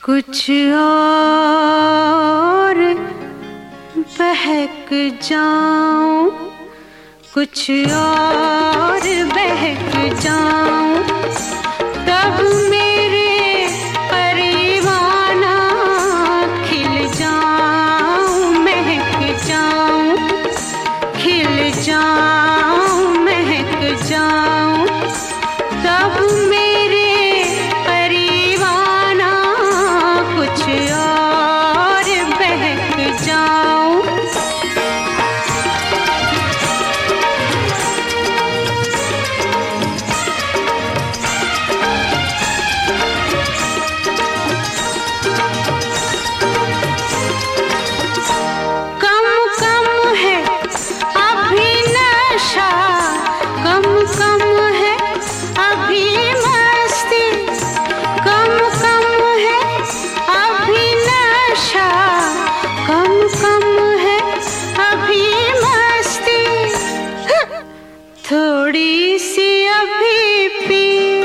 कुछ और बहक जाऊं, कुछ और बहक जाऊं, तब मेरे परवाना खिल जाऊं, महक जाऊं, खिल जाऊं, महक जाऊं, तब मेरे परवाना कुछ और बहक जाऊं। थोड़ी सी अभी पी,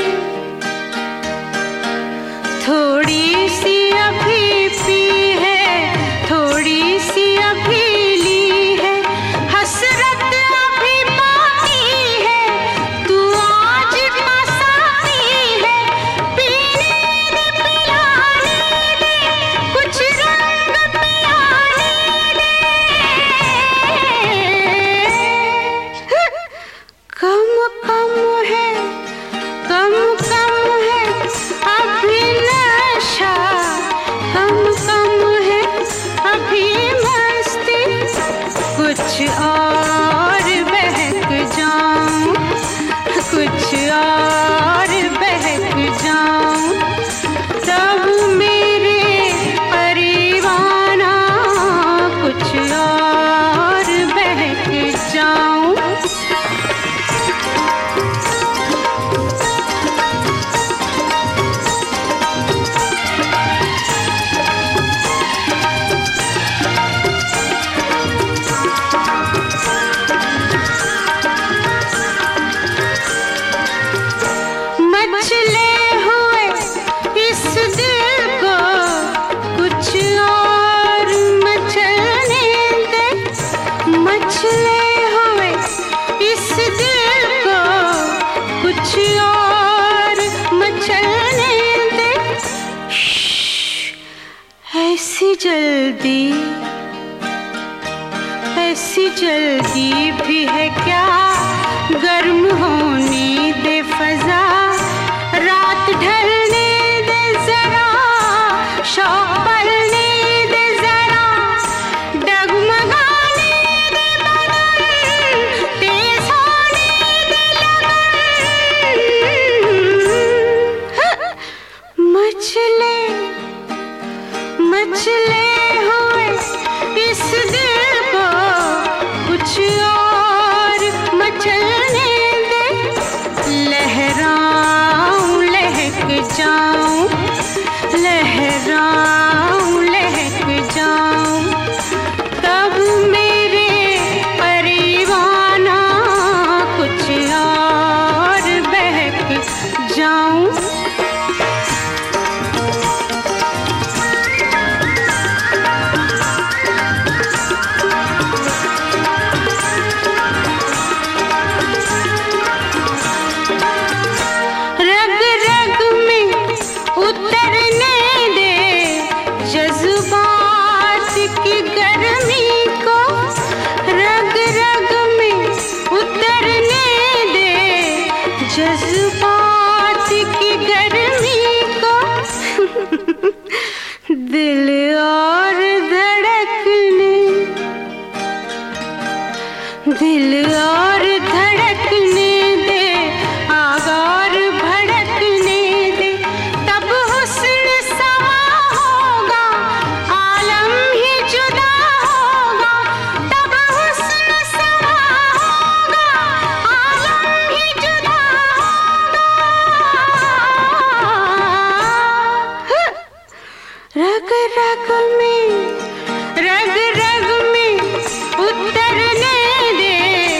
थोड़ी सी अभी पी है, थोड़ी सी अभी ली है, हसरत अभी बाकी है, तू आज का साथी है, पीने दे पिलाने दे, कुछ रंग पिलाने दे। कम कम है, कम कम है अभी नशा, कम कम है अभी मस्ती, कुछ और बहक जाऊं, कुछ और बहक जाऊं, तब मेरे परवाना कुछ और बहक जाऊं। मचले हुए इस दिल को कुछ और मचलने दे, मचले हुए इस दिल को कुछ और मचलने दे। ऐसी जल्दी भी है क्या, गर्म होने दे फजा, रात ढलने दे जरा, शौक पलने दे जरा, डगमगाने दे बदन, तेज होने दे लगन। मचले मचले हुए इस दिल को कुछ और मचलने दे, लहराऊं लहक जाऊं, लहराऊं लहक जाऊं, तब मेरे परवाना कुछ और बहक जाऊं। रग रग में उतरने दे जज्बात की गर्मी को, रग रग में उतरने दे जज्बात की गर्मी को। दिल और धड़कने, दिल और धड़कने दे, आग और भड़कने दे, तब हुस्न समा होगा, आलम ही जुदा होगा, तब हुस्न समा होगा, आलम ही जुदा होगा। रग रग में, रग रग में उतरने दे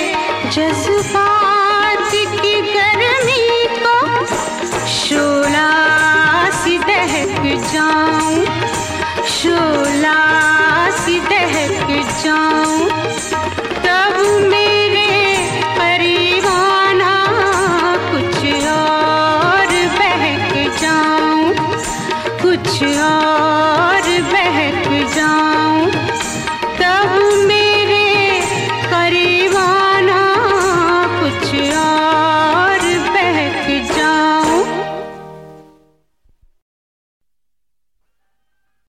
जज्बात की गर्मी को, शोला सी दहक जाऊं। जाऊं, शोला सी दहक जाऊं, तब मेरे परवाना कुछ और बहक जाऊं, कुछ और बहक जाऊं।